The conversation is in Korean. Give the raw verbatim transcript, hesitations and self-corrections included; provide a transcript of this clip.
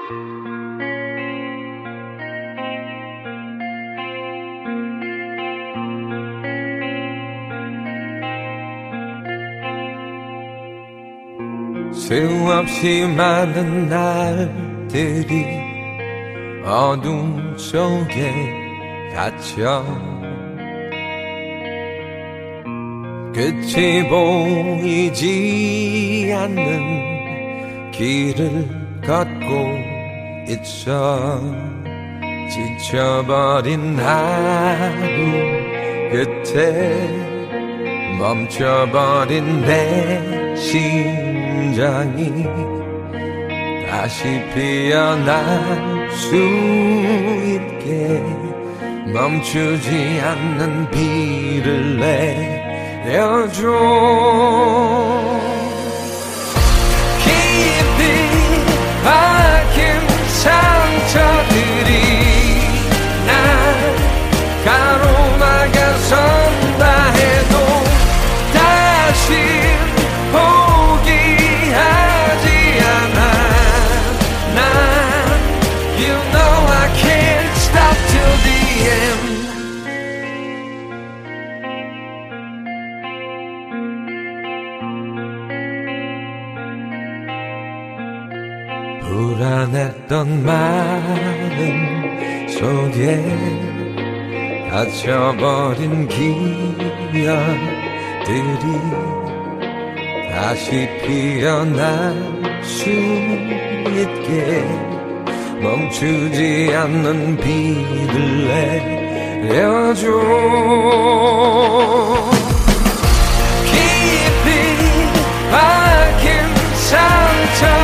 수없이 많은 날들이 어둠 속에 갇혀 끝이 보이지 않는 길을 걷고 있어. 지쳐버린 하루 끝에 멈춰버린 내 심장이 다시 피어날 수 있게 멈추지 않는 비를 내려줘. 깊이 박힌 상처들이 날 가로막아선다 해도 다시 포기하지 않아. 난 You know I can't stop till the end. 불안했던 마음 속에 닫혀버린 기억들이 다시 피어날 수 있게 멈추지 않는 비를 내려줘. 깊이 박힌 상처